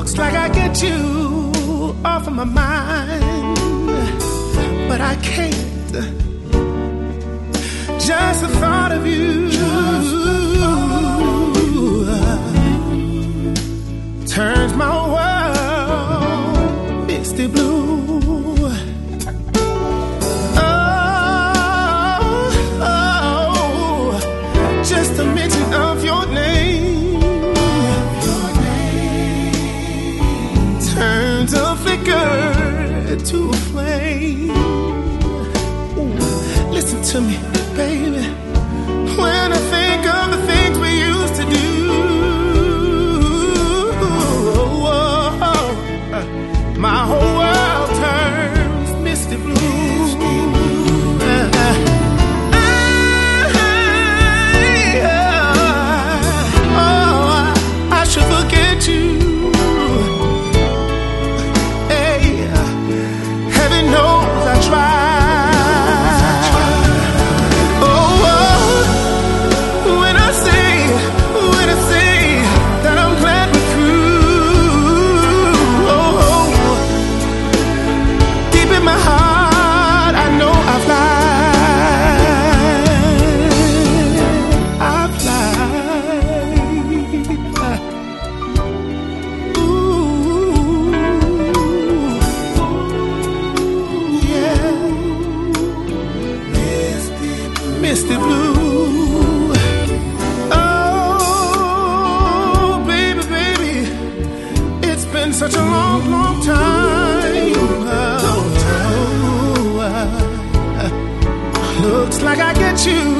like I get you off of my mind, but I can't. Just the thought of you turns my world misty blue. Just a mention of your name turns a flicker to a flame. Ooh, listen to me, baby. When I think of the things we used to do, my whole world turns misty blue. Misty blue. Oh, baby, baby, it's been such a long, long time. Looks like I get you